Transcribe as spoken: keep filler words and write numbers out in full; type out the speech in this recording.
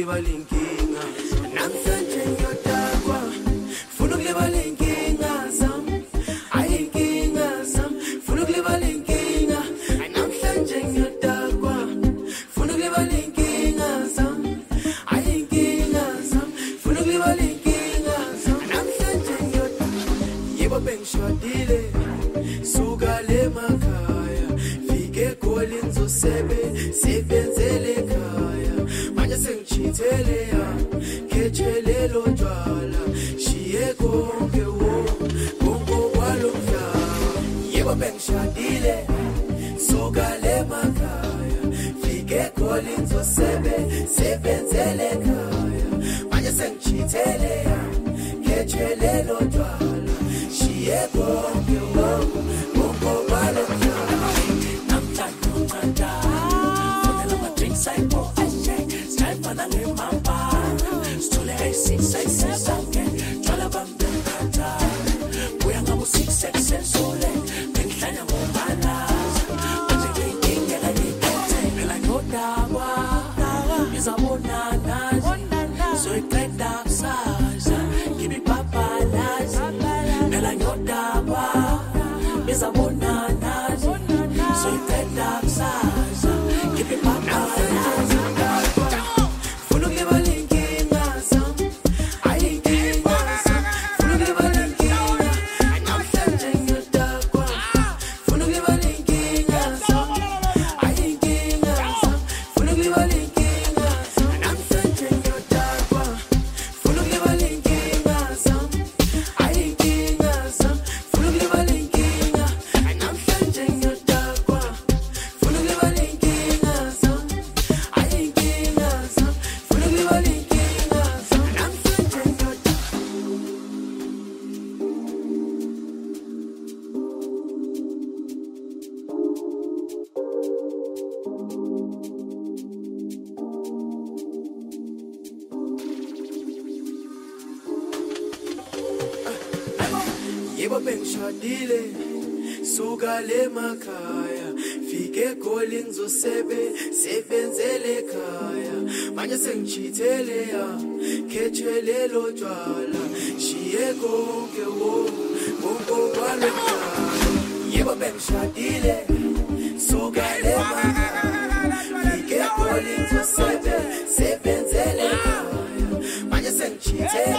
ukulibala inkinga namhlanje ngiyodakwa funa ukulibala inkinga zami ayinkinga zami funa ukulibala inkinga namhlanje ngiyodakwa funa ukulibala inkinga zami ayinkinga zami funa ukulibala inkinga zami namhlanje ngiyodakwa yebo bengishadile suka le makhaya fike egoli ngizosebe sebenzele ekhaya manje sengichithele ya khethelelo njwala shiye konke wo konke kwalomhlaba yebo bengishadile suka le makhaya fike egoli ngizosebe sebenzele ekhaya manje sengichithele ya khethelelo njwala shiye konke wo konke kwalomhlaba namhlanje uncanda fonela ma drinks ayipo Stefana le mamba Stole I six six six again Twala bambe kata Buya ngamu six six six sole Bengihlanya ngombana Manje ngiyingela ngikhethe Phela ngodaba Ngizabonana So iqeda kusasa Ngibibhabhalazi Phela ngodaba Ngizabonana So iqeda kusasa Ngibibhabhalazi Yebo bengishadile suka le makhaya fike egoli ngizosebe sebenzele ekhaya manje sengichithele ya khethelelo njwala shiye konke wo konke kwalomhlaba yebo bengishadile suka le makhaya fike egoli ngizosebe sebenzele ekhaya manje sengichithele